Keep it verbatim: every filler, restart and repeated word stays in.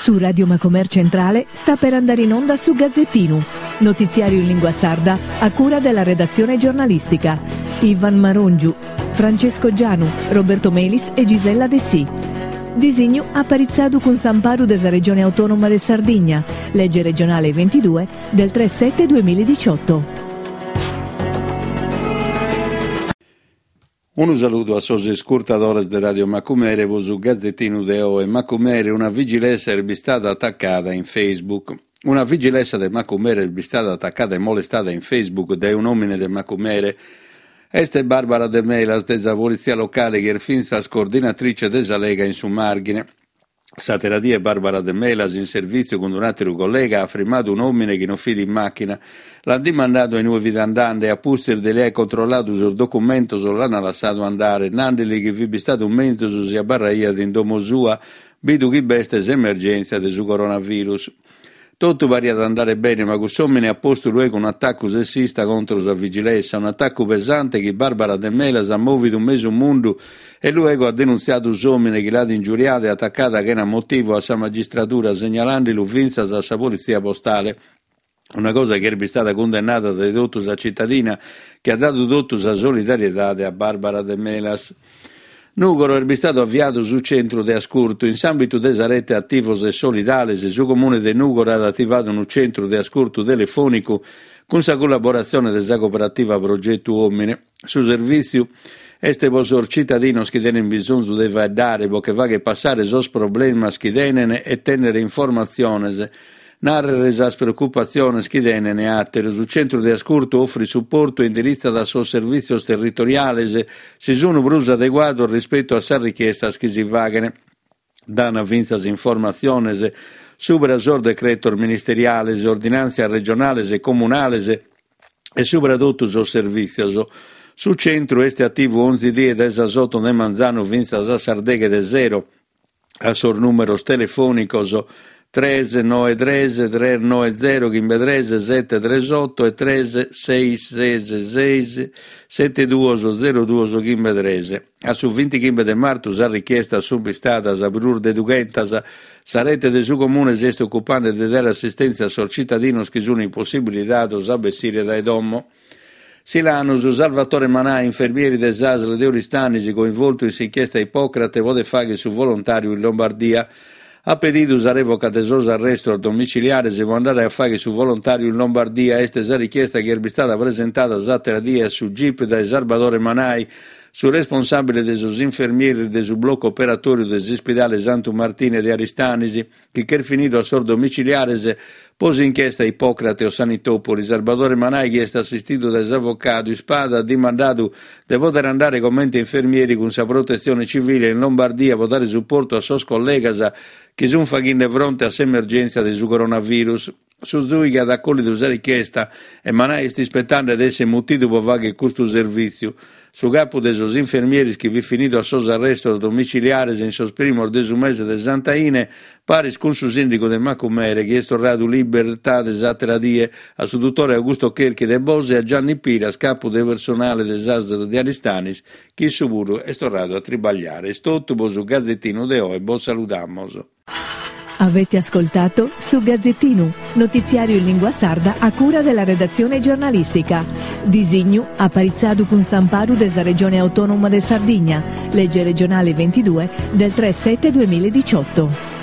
Su Radio Macomer Centrale sta per andare in onda su Gazzettino, notiziario in lingua sarda a cura della redazione giornalistica. Ivan Marongiu, Francesco Gianu, Roberto Melis e Gisella De Sì. Disegno apparizzado con Samparu della Regione Autonoma de Sardigna, legge regionale ventidue del tre sette duemiladiciotto. Un saluto a sosi scurtadores de Radio Macumere, su Gazzettino de O e Macumere, una vigilanza è stata attaccata in Facebook. Una vigilanza de Macumere è stata attaccata e molestata in Facebook da un uomo de Macumere. Este Barbara De Melas, della polizia locale, che è finsta coordinatrice della Lega in su margine. Sateradì Barbara De Melas, in servizio con un altro collega, ha firmato un uomo che non fida in macchina. L'ha dimandato ai nuovi andando e a Puster de lei ha controllato sul documento, se l'hanno lasciato andare. Nandili che vi è stato un mezzo su sia barraia in domo sua, bidu chi beste emergenza del su coronavirus. Tutto pare ad andare bene, ma quest'uomo ha posto lui con un attacco sessista contro la vigilanza, un attacco pesante che Barbara De Melas ha movito un mese un mondo e lui ha denunziato l'uomo che l'ha ingiuriato e attaccato che era motivo a sa magistratura segnalando l'uffenza alla sa polizia postale. Una cosa che è stata condannata da tutta la cittadina che ha dato tutta la solidarietà a Barbara De Melas. Nugoro è stato avviato sul centro di Ascurto, in ambito della rete attivos e solidales, il comune di Nugoro ha attivato un centro di Ascurto telefonico con la collaborazione della cooperativa Progetto Uomine. Su servizio, este posor cittadinos che tenen bisogno di dare, perché va che passare sos problemi che tenen e tenere informazioni. Narrere le preoccupazioni che tenen attere. Sul centro di Ascurto offre supporto e indirizza da suoi servizi territoriali se sono brusi adeguati rispetto a sa richiesta che si vagano. Danno vinzas informazioni supera sul decreto ministeriale, ordinanze regionali e comunali e soprattutto sul servizio. Sul centro este attivo undici die da sotto ne manzano vinzas a Sardeghe de zero a sul numero telefonico tre nove tre tre nove zero tre sette tre otto e tre sei sei sei sette due zero due tre. A su venticinque de marzo sa richiesta subistata a Brur de Dugentas sa rete de su comune si è occupando di dare assistenza a cittadinos che sono impossibilitati a bessire dai domo. Silanus, Salvatore Manà, infermieri del S A S L de Oristanisi, coinvolto in inchiesta Ippocrate, vode faghe su volontario in Lombardia. Ha pedito la revoca del suo arresto domiciliare se può andare a fare su volontario in Lombardia. Questa è la richiesta che è stata presentata a dia su G I P da Salvatore Manai, su responsabile dei suoi infermieri del su blocco operatorio dell'ospedale Santo Martine di Aristanisi, che è finito a suo domiciliare pose inchiesta a Ippocrate o Sanitopoli. Salvatore Manai, che è assistito dagli avvocati, Spada ha dimandato di poter andare con mente infermieri con sa protezione civile in Lombardia, a dare supporto a suoi colleghi che sono facendo fronte a emergenza del coronavirus. Su Zui che ha accolto questa richiesta e Manai sta aspettando ad essere mutito per fare questo servizio. Su capo dei suoi infermieri che vi finito a suo arresto domiciliare in sos primo del mese del Santaine, pare con su sindaco del Macumere che è tornato libertà delle die a su dottore Augusto Cherchi de Bose e a Gianni Pira, capo del personale del S A S L di Aristanis, che suburo è tornato a tribagliare. Stotto su Gazzettino de O e buon salutamos. Avete ascoltato su Gazzettino, notiziario in lingua sarda a cura della redazione giornalistica. Disegno apparizzado con Samparu della Regione Autonoma de Sardigna, legge regionale ventidue del tre sette duemiladiciotto.